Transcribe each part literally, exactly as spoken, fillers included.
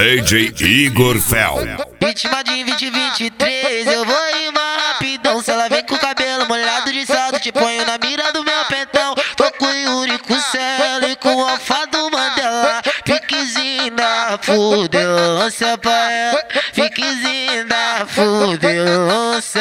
D J Igor Fel. Vítima de vinte e vinte e três, eu vou rimar rapidão. Se ela vem com o cabelo molhado de salto, te ponho na mira do meu pentão. Tô com o Yuri, com o Celo e com o Alfa do Mandela. Piquezinho da fudelância pra ela, piquezinho da fudelância.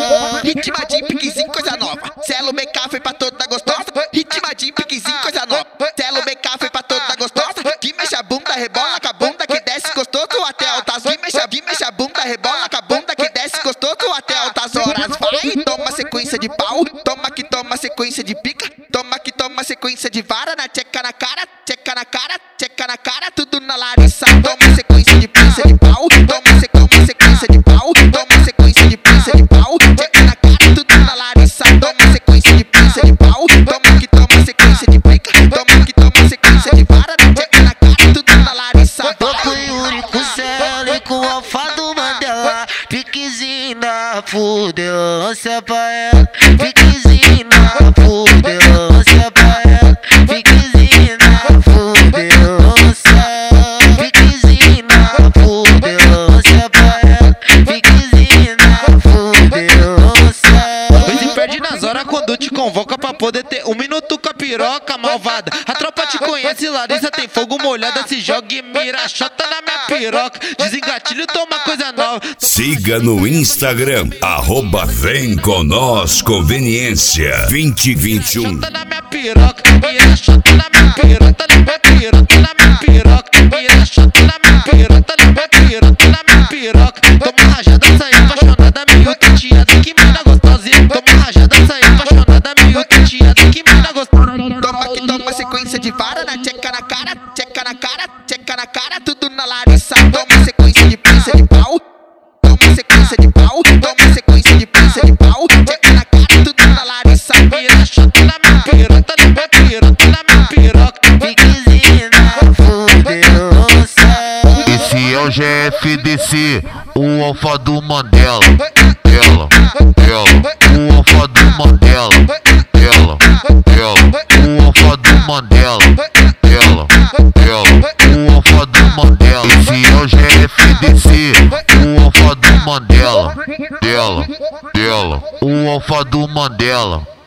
Ritma de piquezinho, coisa nova. Celo B K foi pra toda gostosa. Ritma de piquezinho, coisa nova. Celo B K foi pra toda gostosa. Que mexe a bunda, rebola com a bunda que desce gostoso até altas. Que mexe, que mexe a bunda, rebola com a bunda que desce gostoso até altas horas. Vai, toma sequência de pau. Toma que toma sequência de pica. Toma que toma sequência de vara. Na tcheca na cara, tcheca na cara, tcheca na cara, tudo na Larissa. Toma sequência de pinça de pau. Toma, se, toma sequência de pau. Toma sequência de pinça de pau. Tcheca na cara, tudo na Larissa. Toma sequência de pinça de pau. Toma que toma sequência de pica. Toma que toma sequência de vara. Na tcheca na cara, tudo na Larissa. Tô com o Yuri, com o Celo e com o Alfa do Mandela. Piquezinho na fudelância pra ela, piquezinho na fudelância pra ela, piquezinho na fudelância, piquezinho na fudelância pra ela, piquezinho na fudelância. Pois se perde nas horas quando te convoca pra poder ter um minuto com a piroca malvada. A tropa te conhece, Larissa tem fogo molhado, se joga e mira, chota na minha piroca. Desengatilho, toma coisa nova. Siga no Instagram, arroba Vem Com Nós Conveniência vinte e vinte e um. Chota na minha piroca, mira, chota na minha piroca, na minha piroca, na minha piroca, mira, chota na minha piroca, na minha piroca, na minha piroca. Toma rajada, sai apaixonada, meio tateada, que mina gostosinha. Toma rajada, sai apaixonada, meio tateada, que mina gostosa. Toma que toma sequência de vara. Na tcheca na cara, tcheca na cara, tcheca na cara, tudo na Larissa. Toma sequência de pinça de pau. Toma sequência de pau. Toma sequência de pinça de pau. Tcheca na cara, tudo na Larissa. Mira, chota na minha piroca, na minha piroca, na minha piroca. Piquezinho na fudelância. Esse é o G F D C, o Alfa do Mandela. Ela, ela, o Alfa do Mandela. Ela, ela, o Alfa do Mandela. Ela, ela, o Alfa do Mandela. Esse é o G F D C, o Alfa do Mandela. Ela, ela, o Alfa do Mandela.